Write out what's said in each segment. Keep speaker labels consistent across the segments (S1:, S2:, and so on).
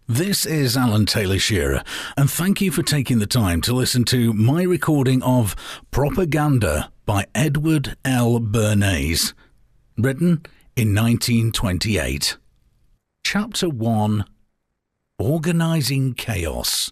S1: This is Alan Taylor Shearer, and thank you for taking the time to listen to my recording of Propaganda by Edward L. Bernays, written in 1928. Chapter 1: Organising Chaos.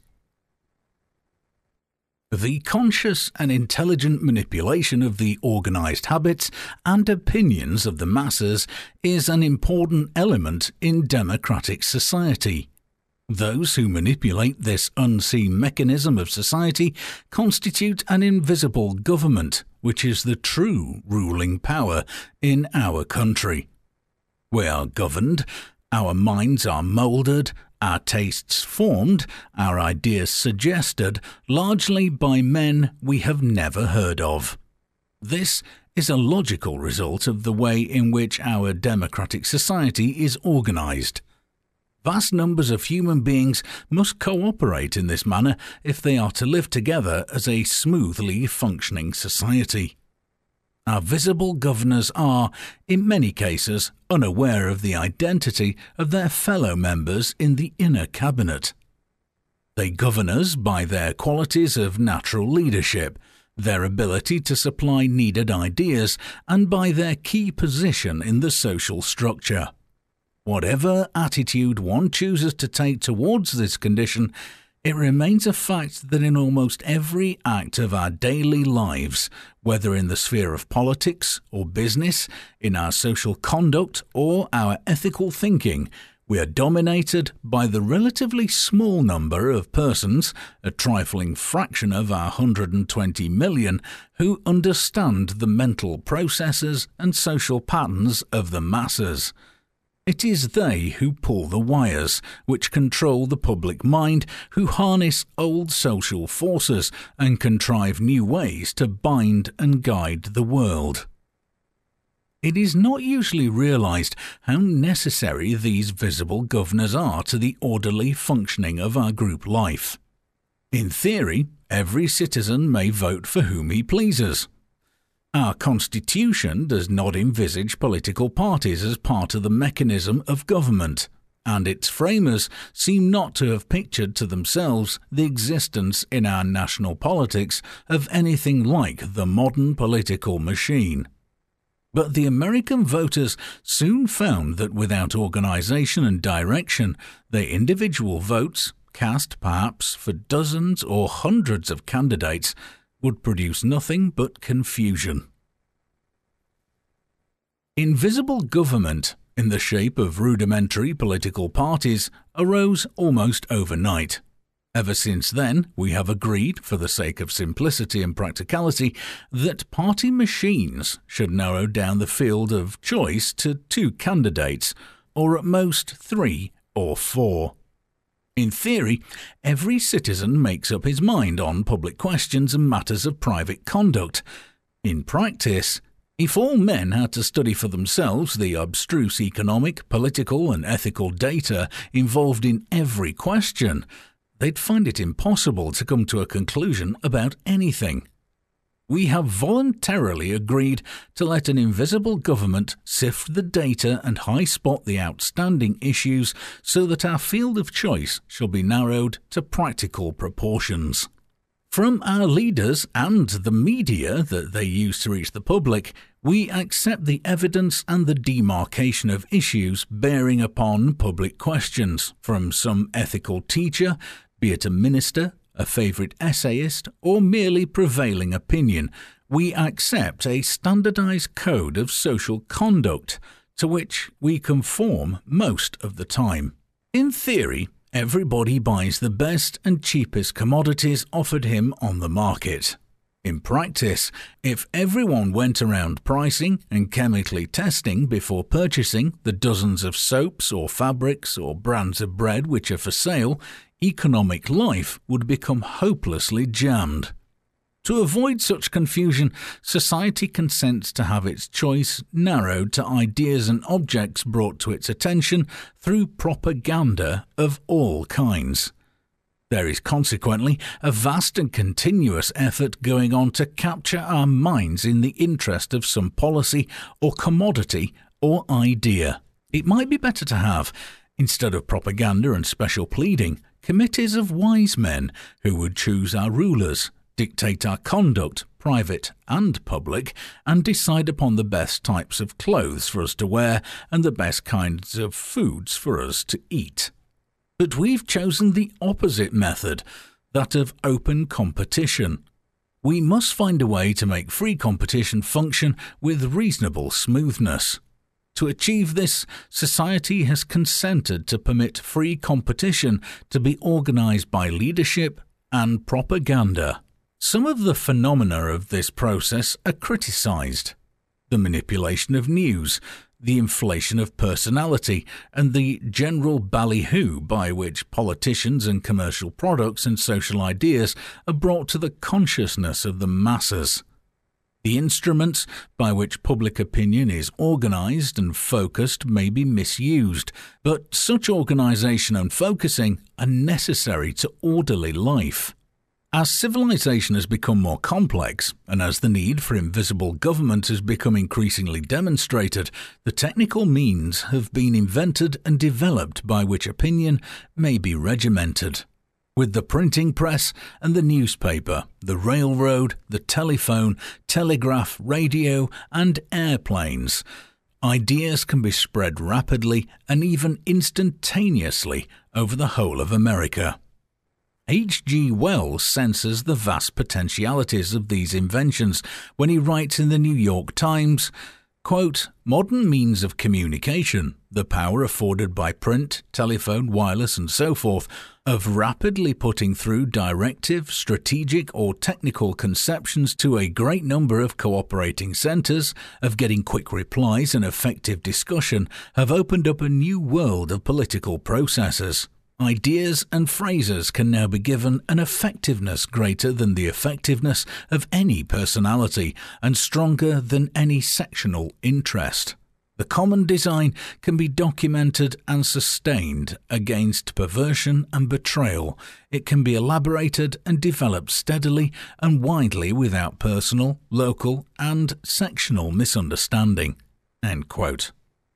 S1: The conscious and intelligent manipulation of the organised habits and opinions of the masses is an important element in democratic society. Those who manipulate this unseen mechanism of society constitute an invisible government, which is the true ruling power in our country. We are governed, our minds are moulded, our tastes formed, our ideas suggested, largely by men we have never heard of. This is a logical result of the way in which our democratic society is organised. Vast numbers of human beings must cooperate in this manner if they are to live together as a smoothly functioning society. Our visible governors are, in many cases, unaware of the identity of their fellow members in the inner cabinet. They govern us by their qualities of natural leadership, their ability to supply needed ideas, and by their key position in the social structure. Whatever attitude one chooses to take towards this condition, it remains a fact that in almost every act of our daily lives, whether in the sphere of politics or business, in our social conduct or our ethical thinking, we are dominated by the relatively small number of persons, a trifling fraction of our 120 million, who understand the mental processes and social patterns of the masses. It is they who pull the wires, which control the public mind, who harness old social forces and contrive new ways to bind and guide the world. It is not usually realised how necessary these visible governors are to the orderly functioning of our group life. In theory, every citizen may vote for whom he pleases. Our Constitution does not envisage political parties as part of the mechanism of government, and its framers seem not to have pictured to themselves the existence in our national politics of anything like the modern political machine. But the American voters soon found that without organisation and direction, their individual votes, cast perhaps for dozens or hundreds of candidates, would produce nothing but confusion. Invisible government, in the shape of rudimentary political parties, arose almost overnight. Ever since then, we have agreed, for the sake of simplicity and practicality, that party machines should narrow down the field of choice to 2 candidates, or at most 3 or 4. In theory, every citizen makes up his mind on public questions and matters of private conduct. In practice, if all men had to study for themselves the abstruse economic, political and ethical data involved in every question, they'd find it impossible to come to a conclusion about anything. We have voluntarily agreed to let an invisible government sift the data and high-spot the outstanding issues so that our field of choice shall be narrowed to practical proportions. From our leaders and the media that they use to reach the public, we accept the evidence and the demarcation of issues bearing upon public questions from some ethical teacher, be it a minister, a favourite essayist, or merely prevailing opinion. We accept a standardised code of social conduct to which we conform most of the time. In theory, everybody buys the best and cheapest commodities offered him on the market. In practice, if everyone went around pricing and chemically testing before purchasing the dozens of soaps or fabrics or brands of bread which are for sale, economic life would become hopelessly jammed. To avoid such confusion, society consents to have its choice narrowed to ideas and objects brought to its attention through propaganda of all kinds. There is consequently a vast and continuous effort going on to capture our minds in the interest of some policy or commodity or idea. It might be better to have, Instead of propaganda and special pleading, committees of wise men who would choose our rulers, dictate our conduct, private and public, and decide upon the best types of clothes for us to wear and the best kinds of foods for us to eat. But we've chosen the opposite method, that of open competition. We must find a way to make free competition function with reasonable smoothness. To achieve this, society has consented to permit free competition to be organised by leadership and propaganda. Some of the phenomena of this process are criticised. The manipulation of news, the inflation of personality, and the general ballyhoo by which politicians and commercial products and social ideas are brought to the consciousness of the masses. The instruments by which public opinion is organised and focused may be misused, but such organisation and focusing are necessary to orderly life. As civilization has become more complex, and as the need for invisible government has become increasingly demonstrated, the technical means have been invented and developed by which opinion may be regimented. With the printing press and the newspaper, the railroad, the telephone, telegraph, radio, and airplanes, ideas can be spread rapidly and even instantaneously over the whole of America. H.G. Wells senses the vast potentialities of these inventions when he writes in the New York Times, quote, "Modern means of communication, the power afforded by print, telephone, wireless and so forth, of rapidly putting through directive, strategic or technical conceptions to a great number of cooperating centres, of getting quick replies and effective discussion, have opened up a new world of political processes. Ideas and phrases can now be given an effectiveness greater than the effectiveness of any personality and stronger than any sectional interest. The common design can be documented and sustained against perversion and betrayal. It can be elaborated and developed steadily and widely without personal, local, and sectional misunderstanding." End quote.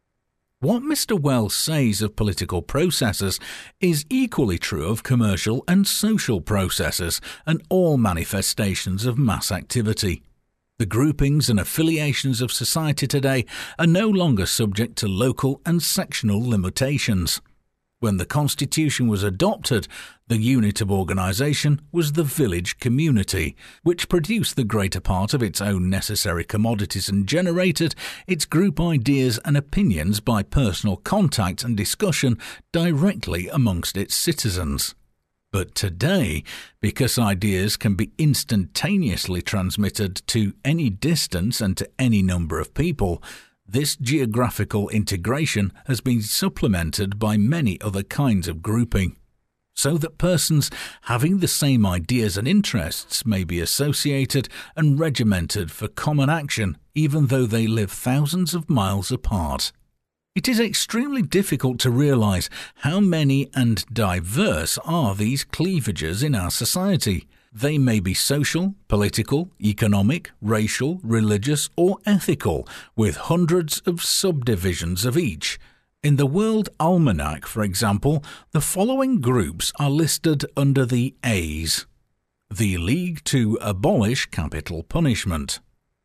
S1: What Mr. Wells says of political processes is equally true of commercial and social processes and all manifestations of mass activity. The groupings and affiliations of society today are no longer subject to local and sectional limitations. When the Constitution was adopted, the unit of organisation was the village community, which produced the greater part of its own necessary commodities and generated its group ideas and opinions by personal contact and discussion directly amongst its citizens. But today, because ideas can be instantaneously transmitted to any distance and to any number of people, this geographical integration has been supplemented by many other kinds of grouping, so that persons having the same ideas and interests may be associated and regimented for common action even though they live thousands of miles apart. It is extremely difficult to realise how many and diverse are these cleavages in our society. They may be social, political, economic, racial, religious, or ethical, with hundreds of subdivisions of each. In the World Almanac, for example, the following groups are listed under the A's: the League to Abolish Capital Punishment,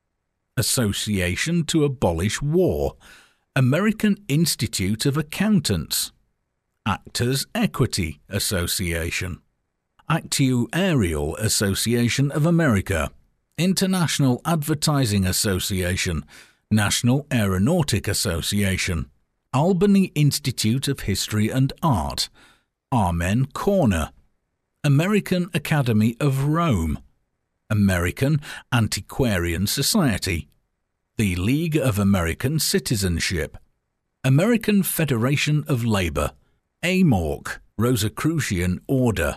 S1: Association to Abolish War, American Institute of Accountants, Actors' Equity Association, Actuarial Association of America, International Advertising Association, National Aeronautic Association, Albany Institute of History and Art, Amen Corner, American Academy of Rome, American Antiquarian Society, the League of American Citizenship, American Federation of Labour, AMORC, Rosicrucian Order,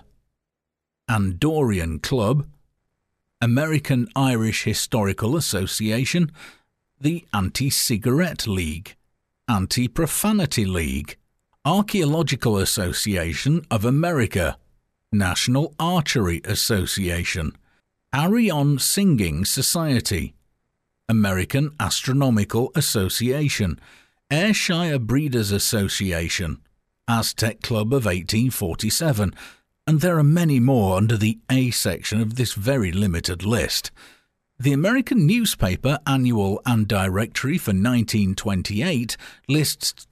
S1: Andorian Club, American Irish Historical Association, the Anti-Cigarette League, Anti-Profanity League, Archaeological Association of America, National Archery Association, Arion Singing Society, American Astronomical Association, Ayrshire Breeders Association, Aztec Club of 1847, and there are many more under the A section of this very limited list. The American Newspaper Annual and Directory for 1928 lists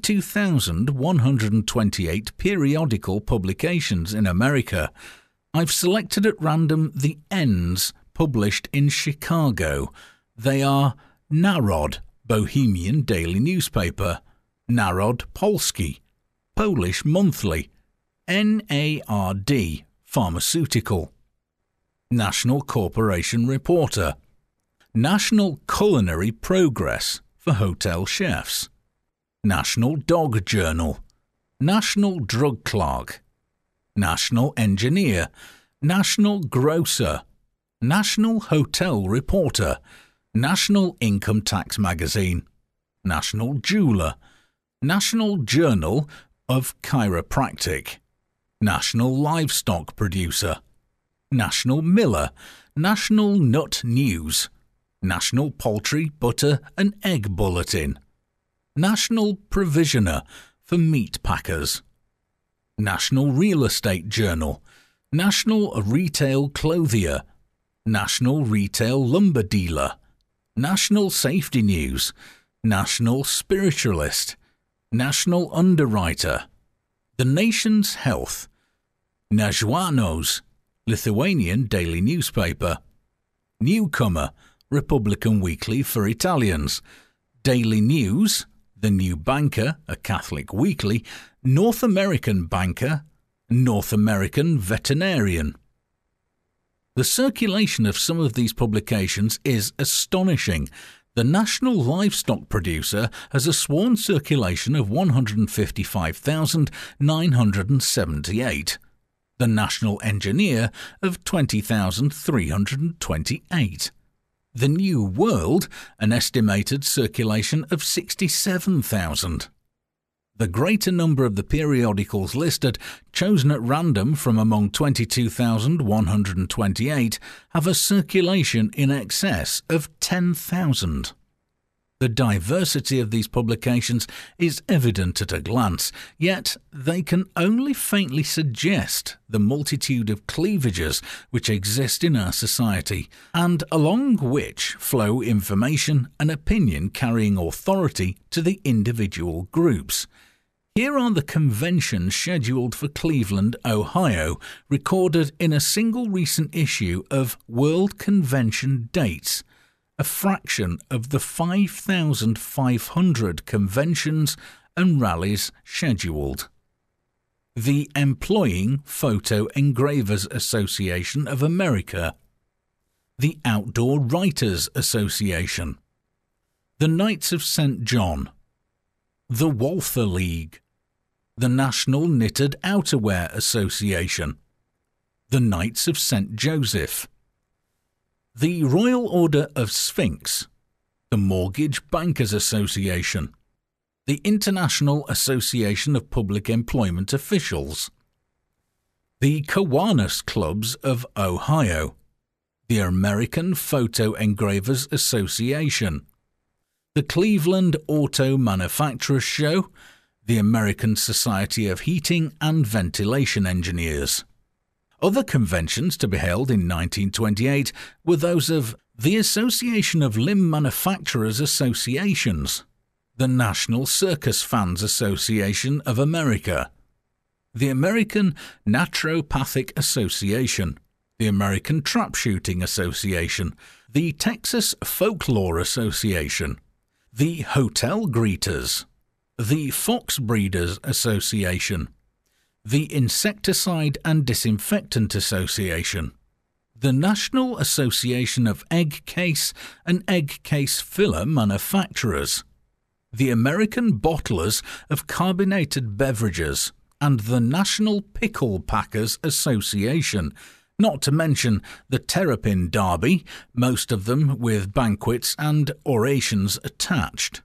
S1: 22,128 periodical publications in America. I've selected at random the N's published in Chicago. They are Narod, Bohemian Daily Newspaper; Narod Polski, Polish Monthly; NARD, Pharmaceutical; National Corporation Reporter; National Culinary Progress for hotel chefs; National Dog Journal; National Drug Clerk; National Engineer; National Grocer; National Hotel Reporter; National Income Tax Magazine; National Jeweler; National Journal of Chiropractic; National Livestock Producer; National Miller; National Nut News; National Poultry, Butter and Egg Bulletin; National Provisioner for Meat Packers; National Real Estate Journal; National Retail Clothier; National Retail Lumber Dealer; National Safety News; National Spiritualist; National Underwriter; The Nation's Health; Nažuanos, Lithuanian daily newspaper; Newcomer, Republican Weekly for Italians; Daily News; The New Banker, a Catholic weekly; North American Banker; North American Veterinarian. The circulation of some of these publications is astonishing. The National Livestock Producer has a sworn circulation of 155,978. The National Engineer of 20,328. The New World, an estimated circulation of 67,000. The greater number of the periodicals listed, chosen at random from among 22,128, have a circulation in excess of 10,000. The diversity of these publications is evident at a glance, yet they can only faintly suggest the multitude of cleavages which exist in our society, and along which flow information and opinion carrying authority to the individual groups. Here are the conventions scheduled for Cleveland, Ohio, recorded in a single recent issue of World Convention Dates, a fraction of the 5,500 conventions and rallies scheduled. The Employing Photo Engravers Association of America, the Outdoor Writers Association, the Knights of St. John, the Walther League, the National Knitted Outerwear Association, the Knights of St. Joseph, the Royal Order of Sphinx, the Mortgage Bankers Association, the International Association of Public Employment Officials, the Kiwanis Clubs of Ohio, the American Photo Engravers Association, the Cleveland Auto Manufacturers Show, the American Society of Heating and Ventilation Engineers. Other conventions to be held in 1928 were those of the Association of Limb Manufacturers Associations, the National Circus Fans Association of America, the American Naturopathic Association, the American Trap Shooting Association, the Texas Folklore Association, the Hotel Greeters, the Fox Breeders Association, the Insecticide and Disinfectant Association, the National Association of Egg Case and Egg Case Filler Manufacturers, the American Bottlers of Carbonated Beverages, and the National Pickle Packers Association, not to mention the Terrapin Derby, most of them with banquets and orations attached.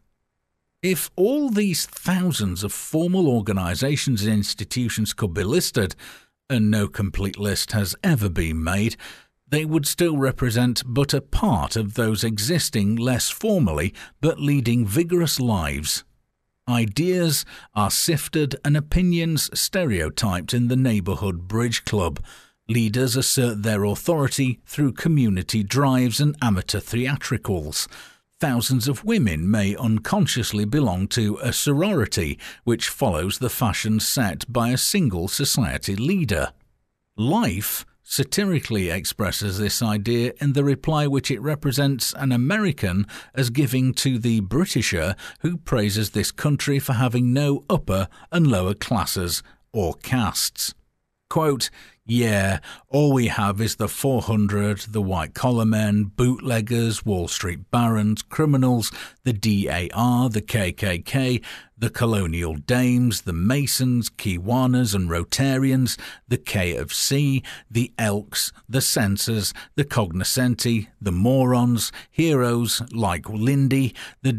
S1: If all these thousands of formal organisations and institutions could be listed, and no complete list has ever been made, they would still represent but a part of those existing less formally but leading vigorous lives. Ideas are sifted and opinions stereotyped in the neighbourhood bridge club. Leaders assert their authority through community drives and amateur theatricals. Thousands of women may unconsciously belong to a sorority which follows the fashion set by a single society leader. Life satirically expresses this idea in the reply which it represents an American as giving to the Britisher who praises this country for having no upper and lower classes or castes. Quote, "Yeah, all we have is the 400, the white-collar men, bootleggers, Wall Street barons, criminals, the DAR, the KKK, the colonial dames, the Masons, Kiwanis and Rotarians, the KFC, the Elks, the censors, the cognoscenti, the morons, heroes like Lindy, the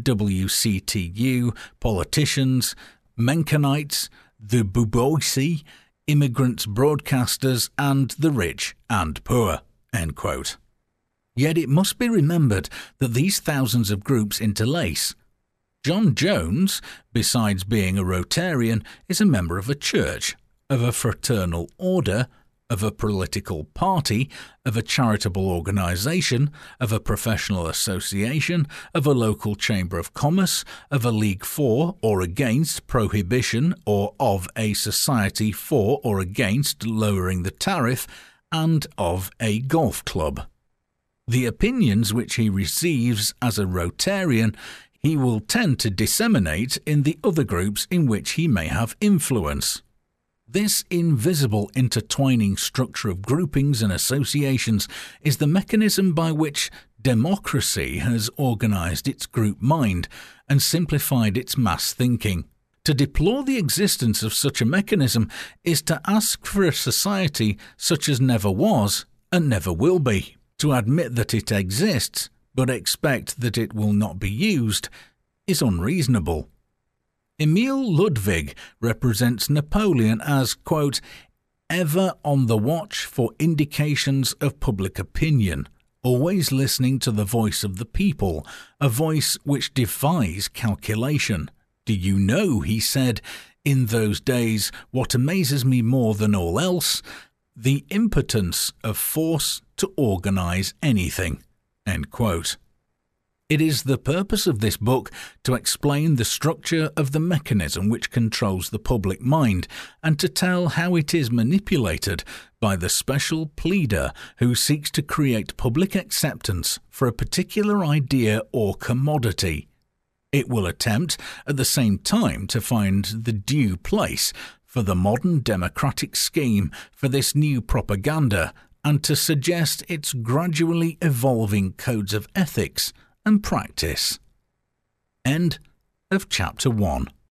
S1: WCTU, politicians, Menconites, the Buboisi, immigrants, broadcasters, and the rich and poor." End quote. Yet it must be remembered that these thousands of groups interlace. John Jones, besides being a Rotarian, is a member of a church, of a fraternal order, of a political party, of a charitable organisation, of a professional association, of a local chamber of commerce, of a league for or against prohibition, or of a society for or against lowering the tariff, and of a golf club. The opinions which he receives as a Rotarian he will tend to disseminate in the other groups in which he may have influence. This invisible intertwining structure of groupings and associations is the mechanism by which democracy has organised its group mind and simplified its mass thinking. To deplore the existence of such a mechanism is to ask for a society such as never was and never will be. To admit that it exists, but expect that it will not be used, is unreasonable. Emil Ludwig represents Napoleon as, quote, "ever on the watch for indications of public opinion, always listening to the voice of the people, a voice which defies calculation. Do you know," he said, "in those days what amazes me more than all else? The impotence of force to organise anything." End quote. It is the purpose of this book to explain the structure of the mechanism which controls the public mind and to tell how it is manipulated by the special pleader who seeks to create public acceptance for a particular idea or commodity. It will attempt at the same time to find the due place for the modern democratic scheme for this new propaganda and to suggest its gradually evolving codes of ethics and practice. End of Chapter 1.